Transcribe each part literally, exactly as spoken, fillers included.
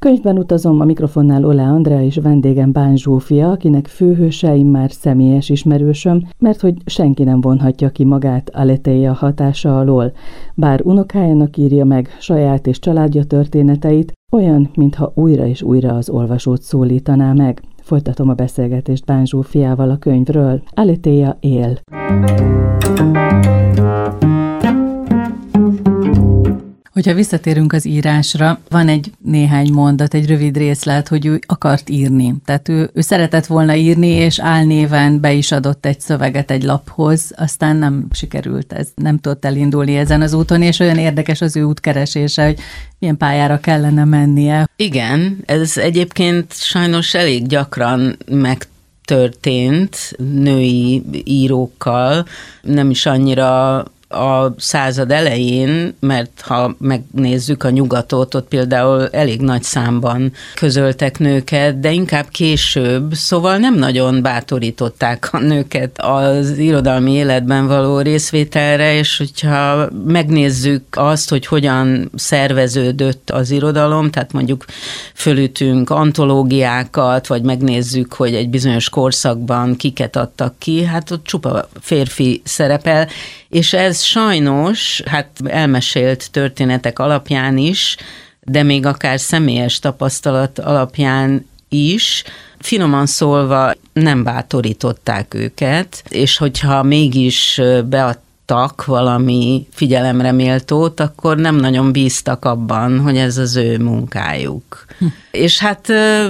Könyvben utazom, a mikrofonnál Olá Andrea és vendégem Bán Zsófia, akinek főhőse immár személyes ismerősöm, mert hogy senki nem vonhatja ki magát Aletheia hatása alól. Bár unokájának írja meg saját és családja történeteit, olyan, mintha újra és újra az olvasót szólítaná meg. Folytatom a beszélgetést Bán Zsófiával a könyvről. Aletheia él. Hogyha visszatérünk az írásra, van egy néhány mondat, egy rövid részlet, hogy ő akart írni. Tehát ő, ő szeretett volna írni, és álnéven be is adott egy szöveget egy laphoz, aztán nem sikerült ez, nem tudott elindulni ezen az úton, és olyan érdekes az ő útkeresése, hogy milyen pályára kellene mennie. Igen, ez egyébként sajnos elég gyakran megtörtént női írókkal, nem is annyira a század elején, mert ha megnézzük a nyugatot, ott például elég nagy számban közöltek nőket, de inkább később, szóval nem nagyon bátorították a nőket az irodalmi életben való részvételre, és hogyha megnézzük azt, hogy hogyan szerveződött az irodalom, tehát mondjuk fölütünk antológiákat, vagy megnézzük, hogy egy bizonyos korszakban kiket adtak ki, hát ott csupa férfi szerepel, és ez sajnos, hát elmesélt történetek alapján is, de még akár személyes tapasztalat alapján is, finoman szólva nem bátorították őket, és hogyha mégis beadtak valami figyelemre méltót, akkor nem nagyon bíztak abban, hogy ez az ő munkájuk. Hm. És hát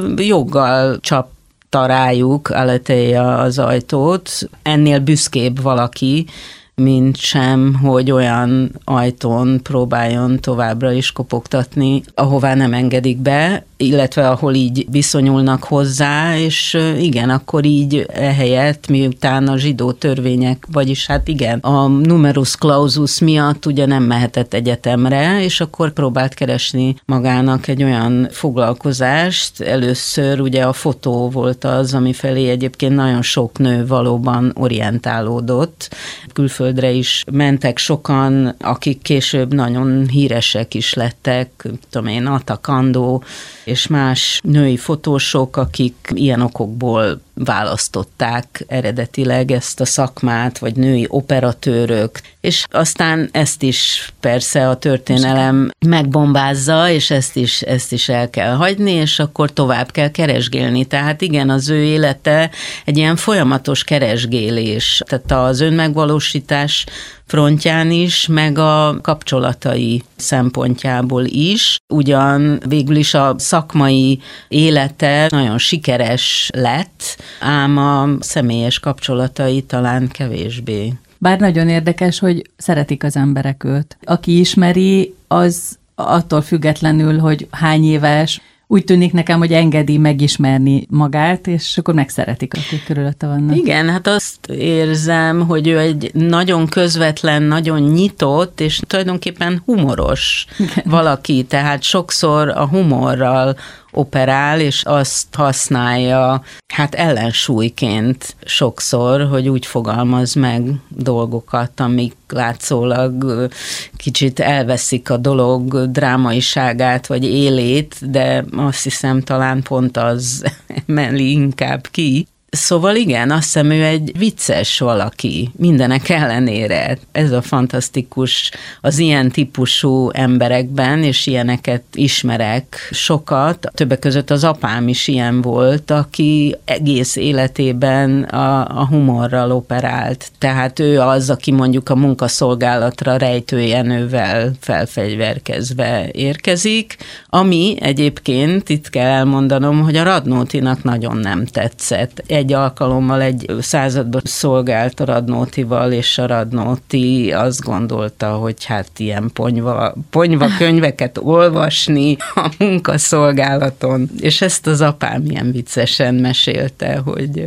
joggal csapta rájuk Aletheia az ajtót, ennél büszkébb valaki, mint sem, hogy olyan ajtón próbáljon továbbra is kopogtatni, ahová nem engedik be, illetve ahol így viszonyulnak hozzá, és igen, akkor így ehelyett, miután a zsidó törvények, vagyis hát igen, a numerus clausus miatt ugye nem mehetett egyetemre, és akkor próbált keresni magának egy olyan foglalkozást. Először ugye a fotó volt az, ami felé egyébként nagyon sok nő valóban orientálódott. Külföldre is mentek sokan, akik később nagyon híresek is lettek, tudom én, Ata Kandó, és más női fotósok, akik ilyen okokból választották eredetileg ezt a szakmát, vagy női operatőrök, és aztán ezt is persze a történelem megbombázza, és ezt is, ezt is el kell hagyni, és akkor tovább kell keresgélni. Tehát igen, az ő élete egy ilyen folyamatos keresgélés, tehát az önmegvalósítás frontján is, meg a kapcsolatai szempontjából is. Ugyan végül is a szakmai élete nagyon sikeres lett, ám a személyes kapcsolatai talán kevésbé. Bár nagyon érdekes, hogy szeretik az emberek őt. Aki ismeri, az attól függetlenül, hogy hány éves, úgy tűnik nekem, hogy engedi megismerni magát, és akkor megszeretik, akik körülötte vannak. Igen, hát azt érzem, hogy ő egy nagyon közvetlen, nagyon nyitott, és tulajdonképpen humoros Igen. valaki, tehát sokszor a humorral operál, és azt használja, hát ellensúlyként sokszor, hogy úgy fogalmaz meg dolgokat, amik látszólag kicsit elveszik a dolog drámaiságát, vagy élét, de azt hiszem talán pont az emeli inkább ki. Szóval igen, azt hiszem, ő egy vicces valaki, mindenek ellenére. Ez a fantasztikus az ilyen típusú emberekben, és ilyeneket ismerek sokat. Többek között az apám is ilyen volt, aki egész életében a, a humorral operált. Tehát ő az, aki mondjuk a munkaszolgálatra rejtőjenővel felfegyverkezve érkezik, ami egyébként, itt kell elmondanom, hogy a Radnótinak nagyon nem tetszett. Egy alkalommal egy században szolgált a Radnótival, és a Radnóti azt gondolta, hogy hát ilyen ponyva, ponyva könyveket olvasni a munkaszolgálaton. És ezt az apám ilyen viccesen mesélte, hogy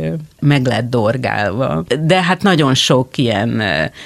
meg lett dorgálva. De hát nagyon sok ilyen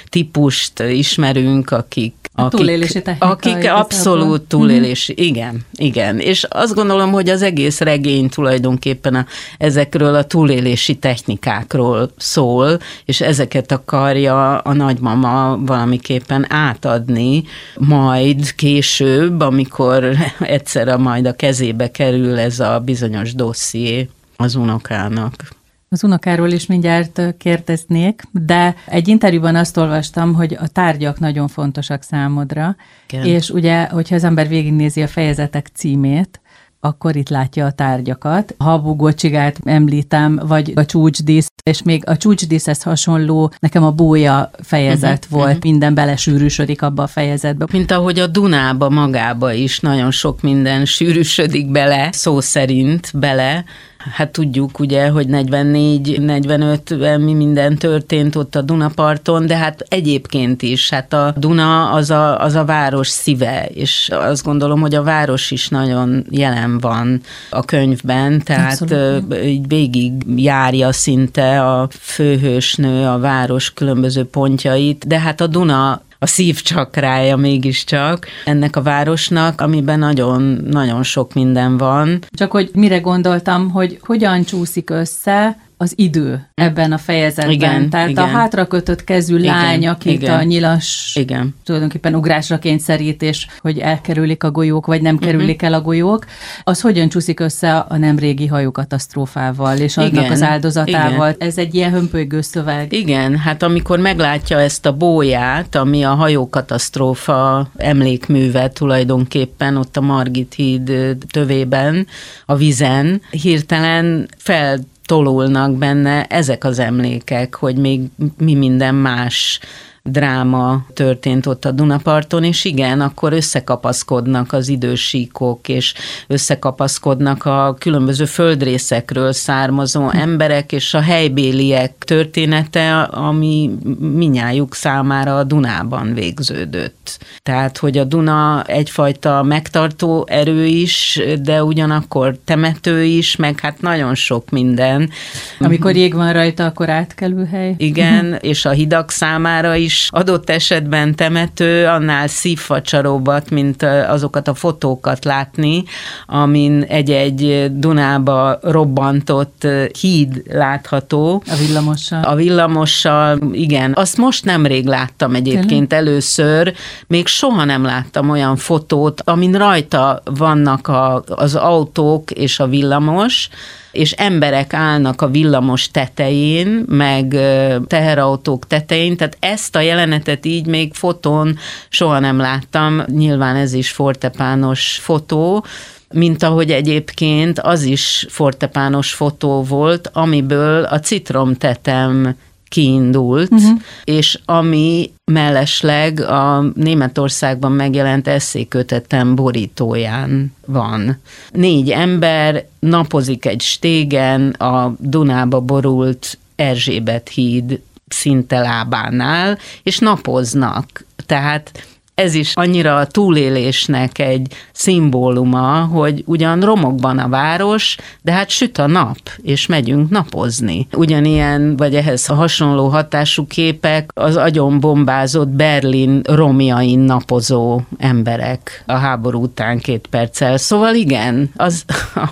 típust ismerünk, akik A akik, túlélési technika. Akik abszolút túlélési, mm-hmm. igen, igen. És azt gondolom, hogy az egész regény tulajdonképpen a, ezekről a túlélési technikákról szól, és ezeket akarja a nagymama valamiképpen átadni, majd később, amikor egyszerre majd a kezébe kerül ez a bizonyos dosszié az unokának. Az unokáról is mindjárt kérdeznék, de egy interjúban azt olvastam, hogy a tárgyak nagyon fontosak számodra, igen. És ugye, hogyha az ember végignézi a fejezetek címét, akkor itt látja a tárgyakat. Habugocsigát említem, vagy a csúcsdísz, és még a csúcsdíszhez hasonló, nekem a bója fejezet uh-huh, volt, uh-huh. Minden belesűrűsödik abba a fejezetbe. Mint ahogy a Dunába magába is nagyon sok minden sűrűsödik bele, szó szerint bele. Hát tudjuk ugye, hogy negyvennégy negyvenöt mi minden történt ott a Dunaparton, de hát egyébként is, hát a Duna az a, az a város szíve, és azt gondolom, hogy a város is nagyon jelen van a könyvben, tehát abszolút. Így végig járja szinte a főhősnő a város különböző pontjait, de hát a Duna a szívcsakrája mégiscsak ennek a városnak, amiben nagyon, nagyon sok minden van. Csak hogy mire gondoltam, hogy hogyan csúszik össze az idő ebben a fejezetben. Igen, Tehát igen. A hátrakötött kezű igen, lány, akit igen. a nyilas igen. tulajdonképpen ugrásra kényszerít, és hogy elkerülik a golyók, vagy nem kerülik uh-huh. el a golyók, az hogyan csúszik össze a nemrégi hajókatasztrófával, és annak igen, az áldozatával. Igen. Ez egy ilyen hömpölygő szöveg. Igen, hát amikor meglátja ezt a bóját, ami a hajókatasztrófa emlékműve tulajdonképpen ott a Margit híd tövében, a vizen, hirtelen fel tolulnak benne ezek az emlékek, hogy még mi minden más dráma történt ott a Dunaparton, és igen, akkor összekapaszkodnak az idősíkok, és összekapaszkodnak a különböző földrészekről származó emberek, és a helybéliek története, ami minnyájuk számára a Dunában végződött. Tehát, hogy a Duna egyfajta megtartó erő is, de ugyanakkor temető is, meg hát nagyon sok minden. Amikor jég van rajta, akkor átkelőhely. Igen, és a hidak számára is adott esetben temető, annál szívfacsaróbbat, mint azokat a fotókat látni, amin egy-egy Dunába robbantott híd látható. A villamossal. A villamossal, igen. Azt most nemrég láttam egyébként Tényleg? először, még soha nem láttam olyan fotót, amin rajta vannak a, az autók és a villamos, és emberek állnak a villamos tetején, meg teherautók tetején, tehát ezt a jelenetet így még fotón soha nem láttam, nyilván ez is fortepános fotó, mint ahogy egyébként az is fortepános fotó volt, amiből a citromtetem kiindult, uh-huh. és ami mellesleg a Németországban megjelent esszékötetem borítóján van. Négy ember napozik egy stégen a Dunába borult Erzsébet híd szinte lábánál, és napoznak. Tehát ez is annyira a túlélésnek egy szimbóluma, hogy ugyan romokban a város, de hát süt a nap, és megyünk napozni. Ugyanilyen, vagy ehhez hasonló hatású képek az agyonbombázott Berlin romjain napozó emberek a háború után két perccel. Szóval igen, az,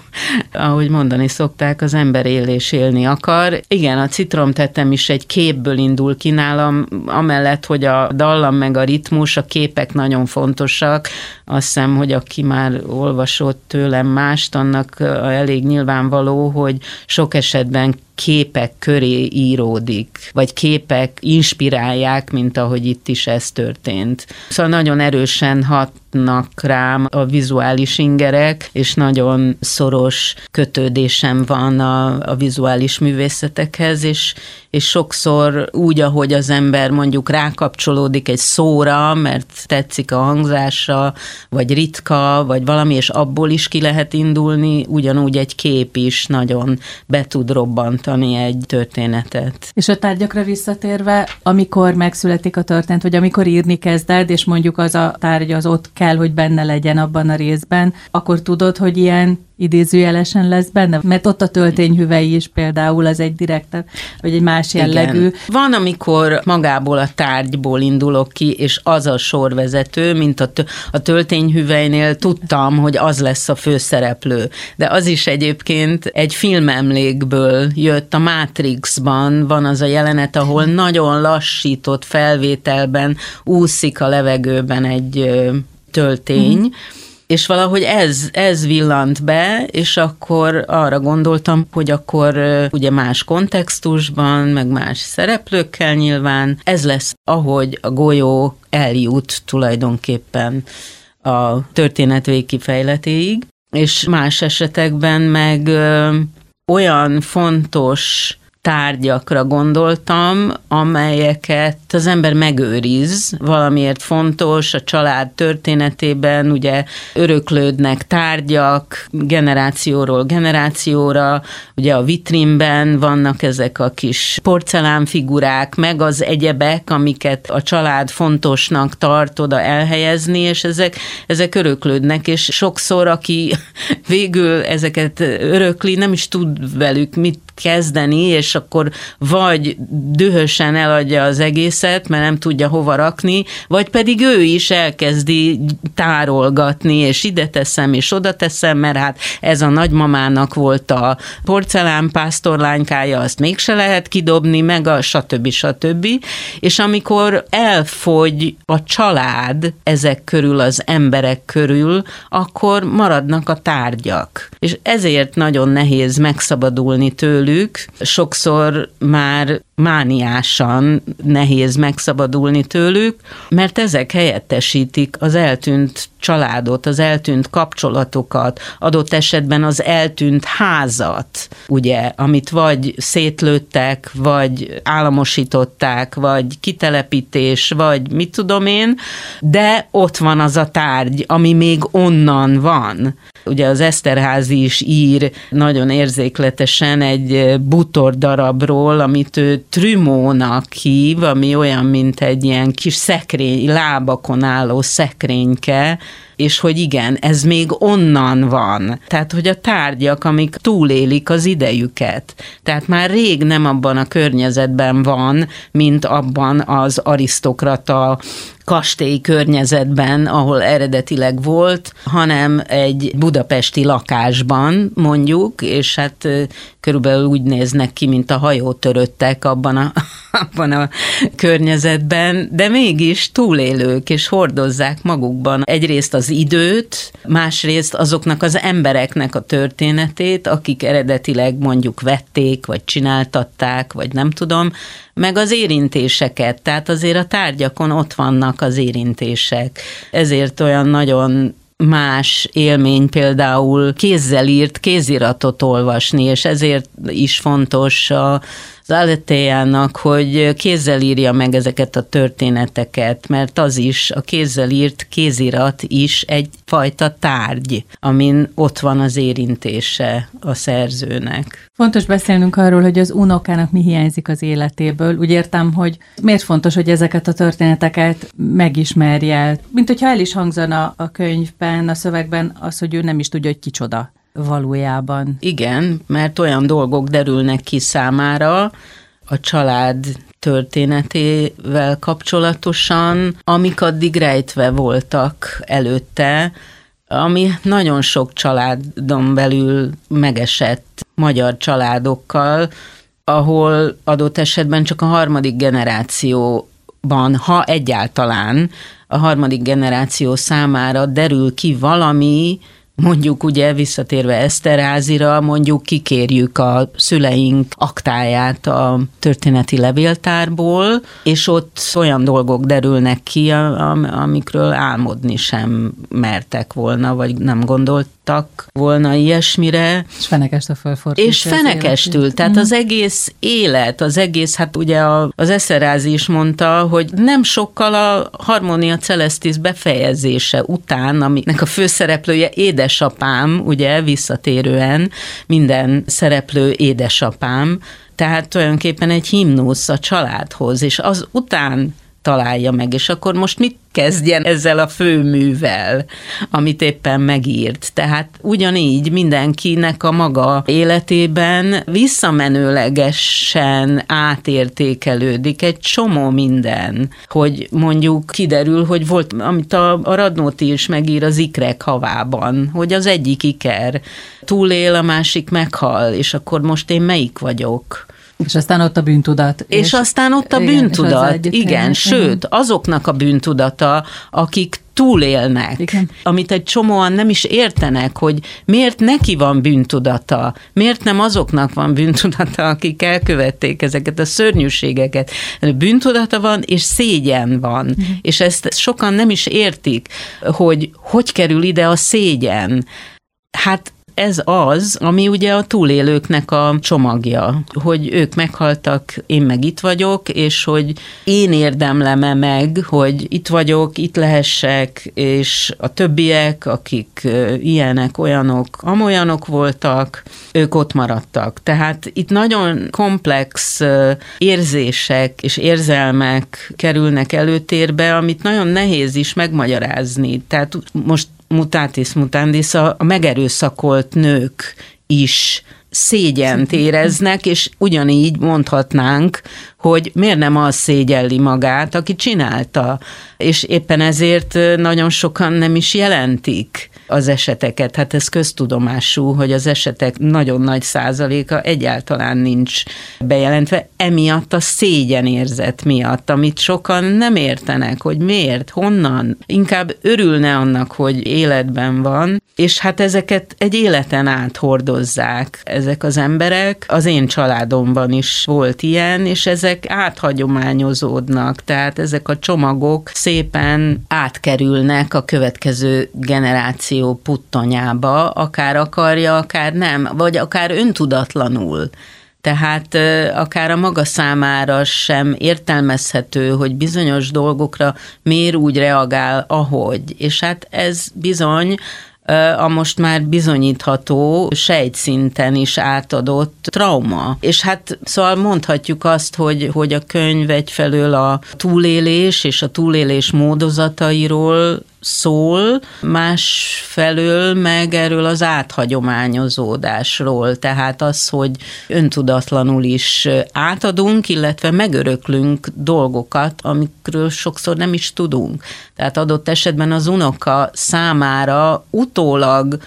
ahogy mondani szokták, az ember él és élni akar. Igen, a citromtetem is egy képből indul ki nálam, amellett, hogy a dallam meg a ritmus, a kép nagyon fontosak. Azt hiszem, hogy aki már olvasott tőlem mást, annak elég nyilvánvaló, hogy sok esetben képek köré íródik, vagy képek inspirálják, mint ahogy itt is ez történt. Szóval nagyon erősen hatnak rám a vizuális ingerek, és nagyon szoros kötődésem van a, a vizuális művészetekhez, és, és sokszor úgy, ahogy az ember mondjuk rákapcsolódik egy szóra, mert tetszik a hangzása, vagy ritka, vagy valami, és abból is ki lehet indulni, ugyanúgy egy kép is nagyon be tud robbantani egy történetet. És a tárgyakra visszatérve, amikor megszületik a történet, vagy amikor írni kezded, és mondjuk az a tárgy az ott kell, hogy benne legyen abban a részben, akkor tudod, hogy ilyen idézőjelesen lesz benne? Mert ott a töltényhüvely is például az egy direkt, vagy egy más jellegű. Igen. Van, amikor magából a tárgyból indulok ki, és az a sorvezető, mint a, tö- a töltényhüvelynél tudtam, hogy az lesz a főszereplő. De az is egyébként egy filmemlékből jött. A Matrixban van az a jelenet, ahol nagyon lassított felvételben úszik a levegőben egy ö, töltény, mm. és valahogy ez, ez villant be, és akkor arra gondoltam, hogy akkor ugye más kontextusban, meg más szereplőkkel nyilván, ez lesz, ahogy a golyó eljut tulajdonképpen a történet végkifejletéig, és más esetekben meg ö, olyan fontos tárgyakra gondoltam, amelyeket az ember megőriz, valamiért fontos, a család történetében ugye öröklődnek tárgyak generációról generációra, ugye a vitrínben vannak ezek a kis porcelánfigurák, meg az egyebek, amiket a család fontosnak tart oda elhelyezni, és ezek, ezek öröklődnek, és sokszor, aki végül ezeket örökli, nem is tud velük mit kezdeni, és akkor vagy dühösen eladja az egészet, mert nem tudja hova rakni, vagy pedig ő is elkezdi tárolgatni, és ide teszem, és oda teszem, mert hát ez a nagymamának volt a porcelánpásztorlánykája, azt mégse lehet kidobni, meg a stb. stb. És amikor elfogy a család ezek körül, az emberek körül, akkor maradnak a tárgyak. És ezért nagyon nehéz megszabadulni tőlük. Sokszor már mániásan nehéz megszabadulni tőlük, mert ezek helyettesítik az eltűnt családot, az eltűnt kapcsolatokat, adott esetben az eltűnt házat, ugye, amit vagy szétlőttek, vagy államosították, vagy kitelepítés, vagy mit tudom én, de ott van az a tárgy, ami még onnan van. Ugye az Esterházy is ír nagyon érzékletesen egy bútordarabról, amit ő trümónak hív, ami olyan, mint egy ilyen kis szekrény, lábakon álló szekrényke, és hogy igen, ez még onnan van. Tehát, hogy a tárgyak, amik túlélik az idejüket. Tehát már rég nem abban a környezetben van, mint abban az arisztokrata kastély környezetben, ahol eredetileg volt, hanem egy budapesti lakásban mondjuk, és hát körülbelül úgy néznek ki, mint a hajótöröttek abban a, abban a környezetben, de mégis túlélők, és hordozzák magukban egyrészt az időt, másrészt azoknak az embereknek a történetét, akik eredetileg mondjuk vették, vagy csináltatták, vagy nem tudom, meg az érintéseket, tehát azért a tárgyakon ott vannak az érintések. Ezért olyan nagyon más élmény például kézzel írt kéziratot olvasni, és ezért is fontos a az Aletheia-nak, hogy kézzel írja meg ezeket a történeteket, mert az is, a kézzel írt kézirat is egyfajta tárgy, amin ott van az érintése a szerzőnek. Fontos beszélnünk arról, hogy az unokának mi hiányzik az életéből. Úgy értem, hogy miért fontos, hogy ezeket a történeteket megismerje. Mint hogyha el is hangzana a könyvben, a szövegben az, hogy ő nem is tudja, hogy kicsoda valójában. Igen, mert olyan dolgok derülnek ki számára a család történetével kapcsolatosan, amik addig rejtve voltak előtte, ami nagyon sok családon belül megesett magyar családokkal, ahol adott esetben csak a harmadik generációban, ha egyáltalán a harmadik generáció számára derül ki valami, mondjuk ugye visszatérve Esterházyra, mondjuk kikérjük a szüleink aktáját a történeti levéltárból, és ott olyan dolgok derülnek ki, amikről álmodni sem mertek volna, vagy nem gondoltak volna ilyesmire. És fenekestől fölfordítja. És fenekestül, tehát az egész élet, az egész, hát ugye az Esterházy is mondta, hogy nem sokkal a Harmonia Celestis befejezése után, aminek a főszereplője édesapám, ugye visszatérően minden szereplő édesapám, tehát tulajdonképpen egy himnusz a családhoz, és az után találja meg, és akkor most mit kezdjen ezzel a főművel, amit éppen megírt. Tehát ugyanígy mindenkinek a maga életében visszamenőlegesen átértékelődik egy csomó minden, hogy mondjuk kiderül, hogy volt, amit a, a Radnóti is megír az Ikrek havában, hogy az egyik iker túlél, a másik meghal, és akkor most én melyik vagyok? És aztán ott a bűntudat. És, és aztán ott a igen, bűntudat, igen, sőt, azoknak a bűntudata, akik túlélnek, igen. Amit egy csomóan nem is értenek, hogy miért neki van bűntudata, miért nem azoknak van bűntudata, akik elkövették ezeket a szörnyűségeket. Bűntudata van, és szégyen van, igen. És ezt sokan nem is értik, hogy hogy kerül ide a szégyen. Hát ez az, ami ugye a túlélőknek a csomagja, hogy ők meghaltak, én meg itt vagyok, és hogy én érdemlem-e meg, hogy itt vagyok, itt lehessek, és a többiek, akik ilyenek, olyanok, amolyanok voltak, ők ott maradtak. Tehát itt nagyon komplex érzések és érzelmek kerülnek előtérbe, amit nagyon nehéz is megmagyarázni. Tehát most mutatis mutandis, a megerőszakolt nők is szégyent éreznek, és ugyanígy mondhatnánk, hogy miért nem az szégyelli magát, aki csinálta. És éppen ezért nagyon sokan nem is jelentik az eseteket. Hát ez köztudomású, hogy az esetek nagyon nagy százaléka egyáltalán nincs bejelentve, emiatt a szégyenérzet miatt, amit sokan nem értenek, hogy miért, honnan. Inkább örülne annak, hogy életben van, és hát ezeket egy életen át hordozzák ezek az emberek. Az én családomban is volt ilyen, és ezek áthagyományozódnak, tehát ezek a csomagok szépen átkerülnek a következő generáció puttonyába, akár akarja, akár nem, vagy akár öntudatlanul. Tehát akár a maga számára sem értelmezhető, hogy bizonyos dolgokra miért úgy reagál, ahogy. És hát ez bizony a most már bizonyítható, sejtszinten is átadott trauma. És hát szóval mondhatjuk azt, hogy, hogy a könyv egyfelől a túlélés és a túlélés módozatairól szól, másfelől meg erről az áthagyományozódásról, tehát az, hogy öntudatlanul is átadunk, illetve megöröklünk dolgokat, amikről sokszor nem is tudunk. Tehát adott esetben az unoka számára utólag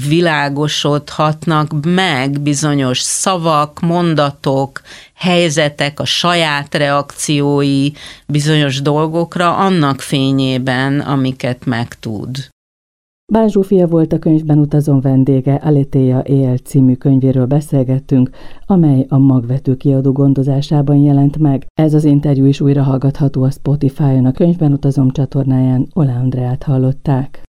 világosodhatnak meg bizonyos szavak, mondatok, helyzetek, a saját reakciói bizonyos dolgokra annak fényében, amiket megtud. Bán Zsófia volt a Könyvben utazom vendége, Aletheia éjjel című könyvéről beszélgettünk, amely a Magvető kiadó gondozásában jelent meg. Ez az interjú is újra hallgatható a Spotify-on, a Könyvben utazom csatornáján. Oláh Andreát hallották.